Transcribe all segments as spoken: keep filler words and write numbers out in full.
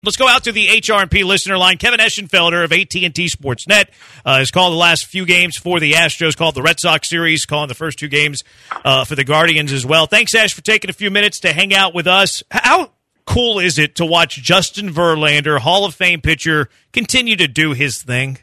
Let's go out to the H R and P listener line. Kevin Eschenfelder of A T and T Sportsnet uh, has called the last few games for the Astros, called the Red Sox series, calling the first two games uh, for the Guardians as well. Thanks, Ash, for taking a few minutes to hang out with us. How cool is it to watch Justin Verlander, Hall of Fame pitcher, continue to do his thing?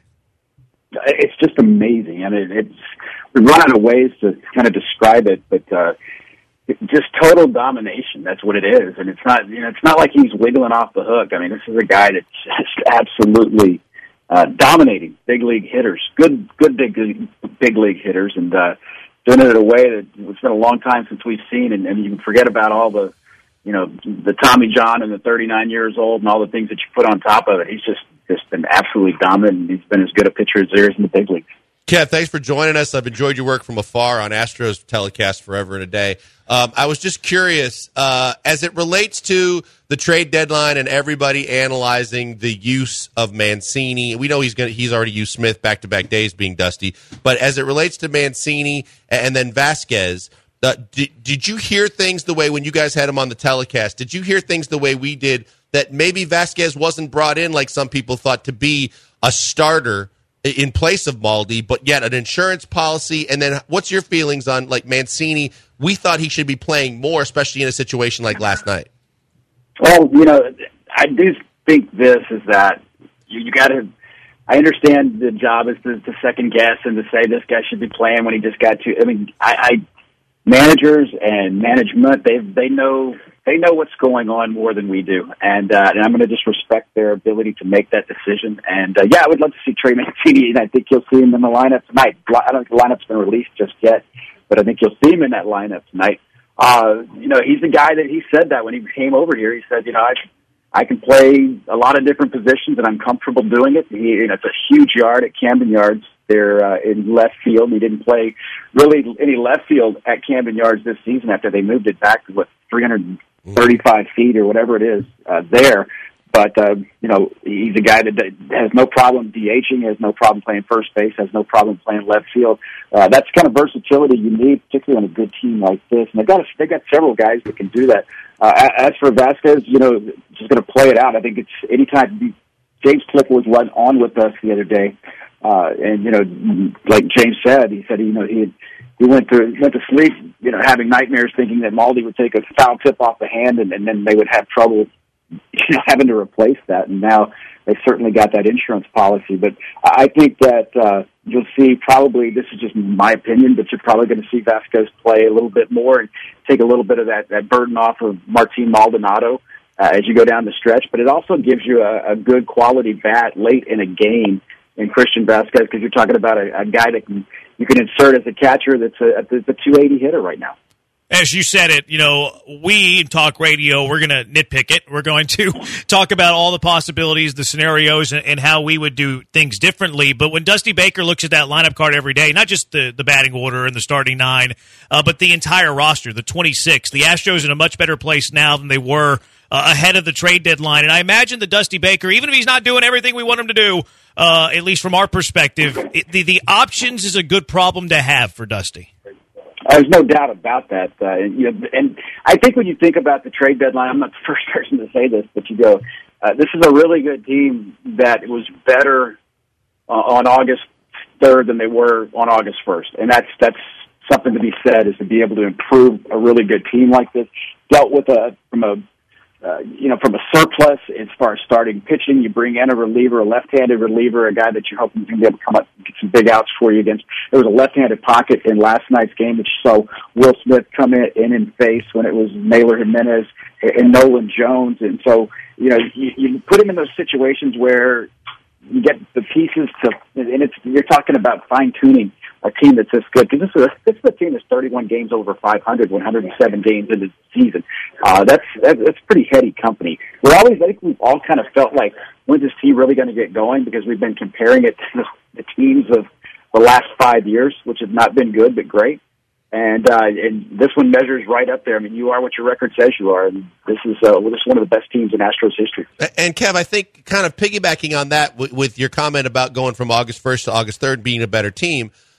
It's just amazing. I mean, it's we run out of ways to kind of describe it, but uh, it's just total domination. That's what it is, and it's not. You know, it's not like he's wiggling off the hook. I mean, this is a guy that's just absolutely uh, dominating big league hitters, good, good big big league hitters, and uh, doing it in a way that it's been a long time since we've seen. And, and you can forget about all the, you know, the Tommy John and the thirty-nine years old and all the things that you put on top of it. He's just just been absolutely dominant, and he's been as good a pitcher as there is in the big leagues. Kev, thanks for joining us. I've enjoyed your work from afar on Astros telecast forever and a day. Um, I was just curious, uh, as it relates to the trade deadline and everybody analyzing the use of Mancini. We know he's going he's already used Smith back-to-back days being Dusty. But as it relates to Mancini and then Vasquez, uh, did, did you hear things the way when you guys had him on the telecast? Did you hear things the way we did that maybe Vasquez wasn't brought in like some people thought to be a starter in place of Maldi, but yet an insurance policy? And then what's your feelings on, like, Mancini? We thought he should be playing more, especially in a situation like last night. Well, you know, I do think this is that you, you got to, I understand the job is to, to second guess and to say this guy should be playing when he just got to, I mean, I, I managers and management, they they know they know what's going on more than we do, and uh, and I'm going to just respect their ability to make that decision. And uh, yeah, I would love to see Trey Mancini, and I think you'll see him in the lineup tonight. I don't think the lineup's been released just yet, but I think you'll see him in that lineup tonight. Uh, you know, he's the guy that he said that when he came over here. He said, you know, I I can play a lot of different positions, and I'm comfortable doing it. He, you know, it's a huge yard at Camden Yards. There uh, in left field. He didn't play really any left field at Camden Yards this season after they moved it back to, what, three hundred thirty-five feet or whatever it is uh, there. But, uh, you know, he's a guy that has no problem DHing, has no problem playing first base, has no problem playing left field. Uh, that's the kind of versatility you need, particularly on a good team like this. And they've got, a, they've got several guys that can do that. Uh, as for Vasquez, you know, just going to play it out. I think it's anytime James Click was on with us the other day. Uh, and, you know, like James said, he said, you know, he had, he went to, went to sleep, you know, having nightmares thinking that Maldi would take a foul tip off the hand and, and then they would have trouble, you know, having to replace that. And now they certainly got that insurance policy. But I think that, uh, you'll see probably, this is just my opinion, but you're probably going to see Vasquez play a little bit more and take a little bit of that, that burden off of Martin Maldonado, uh, as you go down the stretch. But it also gives you a, a good quality bat late in a game in Christian Vasquez, because you're talking about a, a guy that can, you can insert as a catcher that's a, that's a two eighty hitter right now. As you said it, you know, we in Talk Radio, we're going to nitpick it. We're going to talk about all the possibilities, the scenarios, and, and how we would do things differently. But when Dusty Baker looks at that lineup card every day, not just the, the batting order and the starting nine, uh, but the entire roster, the twenty-six, the Astros in a much better place now than they were uh, ahead of the trade deadline. And I imagine that Dusty Baker, even if he's not doing everything we want him to do, uh, at least from our perspective, it, the, the options is a good problem to have for Dusty. There's no doubt about that. Uh, and, you know, and I think when you think about the trade deadline, I'm not the first person to say this, but you go, uh, this is a really good team that was better uh, on August third than they were on August first. And that's that's something to be said, is to be able to improve a really good team like this. Dealt with a from a Uh, you know, from a surplus as far as starting pitching. You bring in a reliever, a left-handed reliever, a guy that you're hoping can be able to come up and get some big outs for you against. There was a left-handed pocket in last night's game, which saw Will Smith come in, in and face when it was Naylor Jimenez and Nolan Jones. And so, you know, you, you put him in those situations where you get the pieces to, and it's, you're talking about fine-tuning a team that's this good, because this is a, this is a team that's thirty-one games over five hundred, one hundred seven games into the season. Uh, that's, that's that's pretty heady company. We're always, I think we've all kind of felt like, when's this team really going to get going? Because we've been comparing it to the teams of the last five years, which have not been good but great. And uh, and this one measures right up there. I mean, you are what your record says you are. And this is uh, this is one of the best teams in Astros history. And Kev, I think kind of piggybacking on that with, with your comment about going from August first to August third being a better team.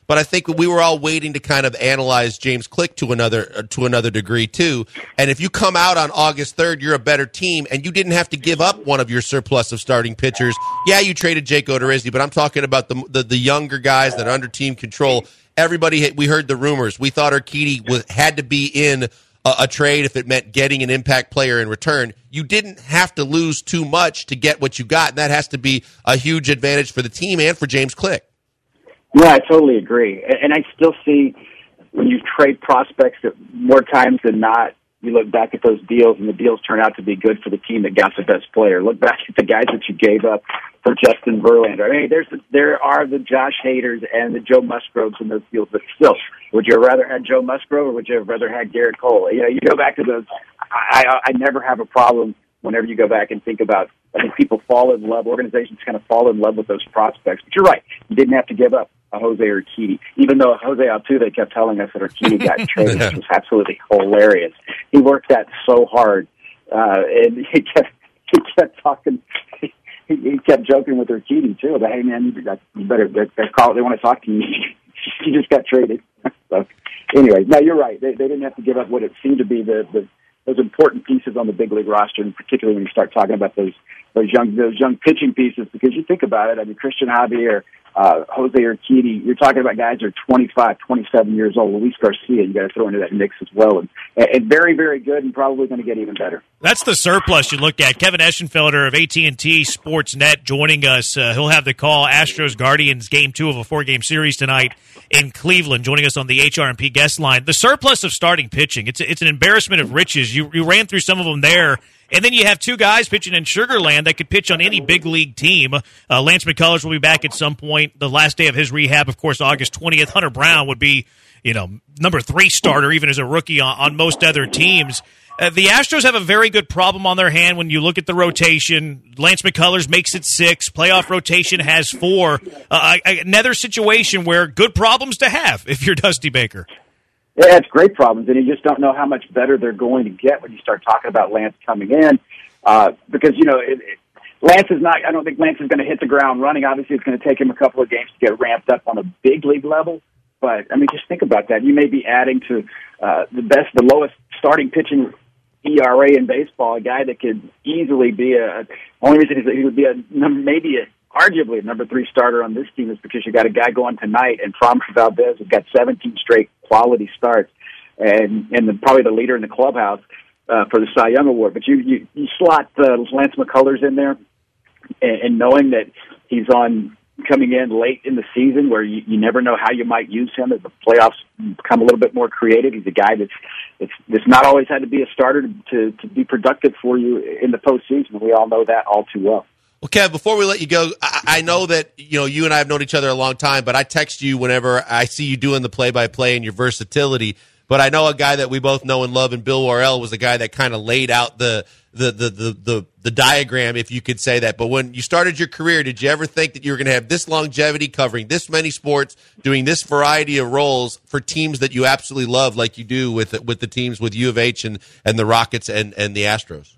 but I think we were all waiting to kind of analyze James Click to another to another degree too. And if you come out on August third, you're a better team, and you didn't have to give up one of your surplus of starting pitchers. Yeah, you traded Jake Odorizzi, but I'm talking about the the, the younger guys that are under team control. Everybody, we heard the rumors. We thought Urquidy was, had to be in a, a trade if it meant getting an impact player in return. You didn't have to lose too much to get what you got, and that has to be a huge advantage for the team and for James Click. Yeah, I totally agree. And I still see when you trade prospects that more times than not, you look back at those deals and the deals turn out to be good for the team that got the best player. Look back at the guys that you gave up for Justin Verlander. I mean, there's there are the Josh Haders and the Joe Musgroves in those deals, but still, would you have rather had Joe Musgrove or would you have rather had Garrett Cole? You know, you go back to those. I, I, I never have a problem whenever you go back and think about. I think people fall in love. Organizations kind of fall in love with those prospects. But you're right. You didn't have to give up a Jose Urquidy, even though Jose Altuve kept telling us that Urquidy got traded, which was absolutely hilarious. He worked that so hard, uh, and he kept he kept talking. He, he kept joking with Urquidy too. But hey, man, you, you better they call. They want to talk to you. You just got traded. So, anyway, no, you're right. They, they didn't have to give up what it seemed to be the, the those important pieces on the big league roster, and particularly when you start talking about those those young those young pitching pieces. Because you think about it, I mean, Christian Javier. Uh, Jose Urquidy, you're talking about guys who are twenty-five, twenty-seven years old. Luis Garcia, you got to throw into that mix as well. And, and very, very good and probably going to get even better. That's the surplus you look at. Kevin Eschenfelder of A T and T Sportsnet joining us. Uh, he'll have the call Astros Guardians game two of a four-game series tonight in Cleveland, joining us on the H R and P guest line. The surplus of starting pitching, it's, it's an embarrassment of riches. You, you ran through some of them there. And then you have two guys pitching in Sugar Land that could pitch on any big league team. Uh, Lance McCullers will be back at some point. The last day of his rehab, of course, August twentieth. Hunter Brown would be, you know, number three starter, even as a rookie on, on most other teams. Uh, the Astros have a very good problem on their hand when you look at the rotation. Lance McCullers makes it six. Playoff rotation has four. Uh, another situation where good problems to have if you're Dusty Baker. Yeah, it's great problems, and you just don't know how much better they're going to get when you start talking about Lance coming in. Uh, because, you know, it, it, Lance is not, I don't think Lance is going to hit the ground running. Obviously, it's going to take him a couple of games to get ramped up on a big league level. But, I mean, just think about that. You may be adding to uh, the best, the lowest starting pitching E R A in baseball, a guy that could easily be a, only reason he would be a, maybe a, arguably a number three starter on this team is because you got a guy going tonight, and Framber Valdez has got seventeen straight quality starts, and and the, probably the leader in the clubhouse uh, for the Cy Young Award. But you you, you slot uh, Lance McCullers in there, and, and knowing that he's on coming in late in the season, where you, you never know how you might use him as the playoffs become a little bit more creative. He's a guy that's that's, that's not always had to be a starter to, to to be productive for you in the postseason. We all know that all too well. Well, Kev, before we let you go, I, I know that, you know, you and I have known each other a long time, but I text you whenever I see you doing the play-by-play and your versatility. But I know a guy that we both know and love, and Bill Worrell was the guy that kind of laid out the the, the, the, the the diagram, if you could say that. But when you started your career, did you ever think that you were going to have this longevity, covering this many sports, doing this variety of roles for teams that you absolutely love, like you do with with the teams with U of H and, and the Rockets and, and the Astros?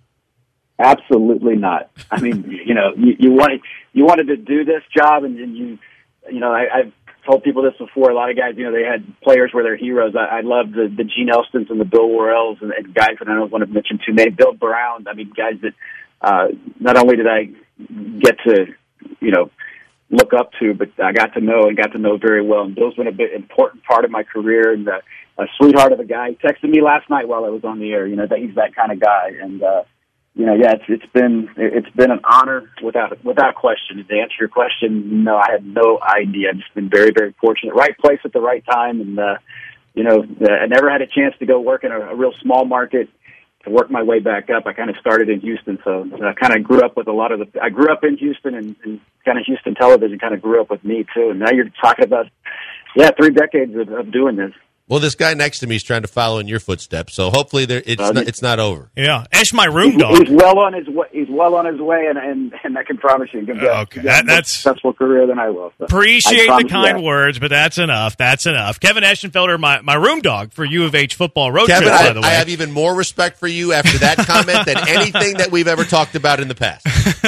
Absolutely not. I mean, you know, you, you wanted you wanted to do this job, and, and you, you know, I, I've told people this before. A lot of guys, you know, they had players where they're heroes. I, I love the the Gene Elstons and the Bill Worrells and, and guys that I don't want to mention too many. Bill Brown. I mean, guys that uh, not only did I get to, you know, look up to, but I got to know and got to know very well. And Bill's been a bit important part of my career, and uh, a sweetheart of a guy. He texted me last night while I was on the air. You know, that he's that kind of guy, and. uh You know, yeah, it's it's been it's been an honor without without question. To answer your question, no, I had no idea. I've just been very very fortunate. Right place at the right time, and uh, you know, I never had a chance to go work in a, a real small market to work my way back up. I kind of started in Houston, so I kind of grew up with a lot of the. I grew up in Houston, and, and kind of Houston television kind of grew up with me too. And now you're talking about, yeah, three decades of, of doing this. Well, this guy next to me is trying to follow in your footsteps, so hopefully there, it's Uh, not, it's not over. Yeah, Esh, my room He's, dog. he's well on his way. He's well on his way, and and, and I can promise you, he'll get, Okay, he'll get that- a more that's- successful career than I will. So Appreciate I the promise you kind that. words, but that's enough. That's enough. Kevin Eschenfelder, my, my room dog for U of H football road Kevin, trip, by the I, way. I have even more respect for you after that comment than anything that we've ever talked about in the past.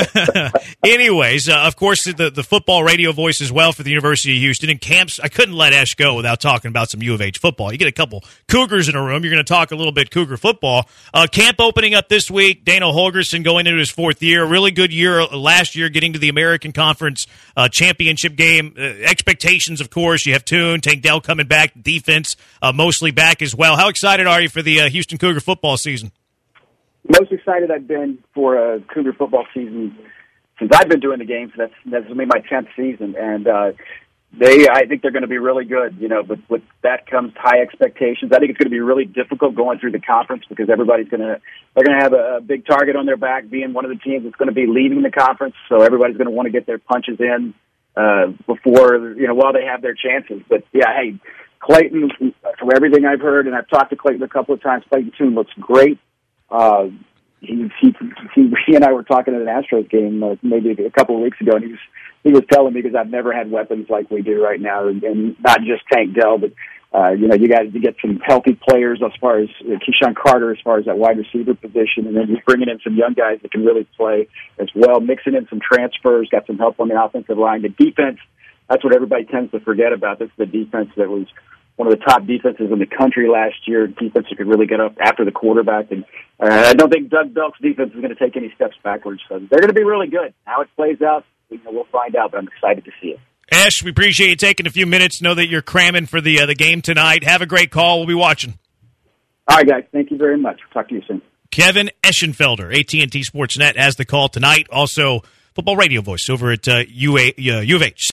Anyways, uh, of course, the, the football radio voice as well for the University of Houston. And camps, I couldn't let Esh go without talking about some U of H football. You get a couple Cougars in a room, you're going to talk a little bit Cougar football. Uh, camp opening up this week. Dana Holgerson going into his fourth year. Really good year last year, getting to the American Conference uh, championship game. Uh, expectations, of course. You have Toon, Tank Dell coming back. Defense uh, mostly back as well. How excited are you for the uh, Houston Cougar football season? Most excited I've been for a Cougar football season since I've been doing the game. So that's that's only my tenth season, and uh, they I think they're going to be really good. You know, but with that comes high expectations. I think it's going to be really difficult going through the conference because everybody's going to they're going to have a, a big target on their back, being one of the teams that's going to be leading the conference. So everybody's going to want to get their punches in uh, before you know while they have their chances. But yeah, hey, Clayton, from everything I've heard, and I've talked to Clayton a couple of times. Clayton Toon looks great. Uh, he, he, he, he and I were talking at an Astros game uh, maybe a couple of weeks ago, and he was he was telling me because I've never had weapons like we do right now, and, and not just Tank Dell, but uh, you know you got to get some healthy players as far as uh, Keyshawn Carter as far as that wide receiver position, and then you're bringing in some young guys that can really play as well, mixing in some transfers, got some help on the offensive line. The defense, that's what everybody tends to forget about. This is the defense that was one of the top defenses in the country last year, defense that could really get up after the quarterback. And uh, I don't think Doug Belk's defense is going to take any steps backwards. So they're going to be really good. How it plays out, you know, we'll find out, but I'm excited to see it. Ash, we appreciate you taking a few minutes. Know that you're cramming for the uh, the game tonight. Have a great call. We'll be watching. All right, guys. Thank you very much. Talk to you soon. Kevin Eschenfelder, A T and T Sportsnet, has the call tonight. Also, football radio voice over at uh, U A, uh, U of H.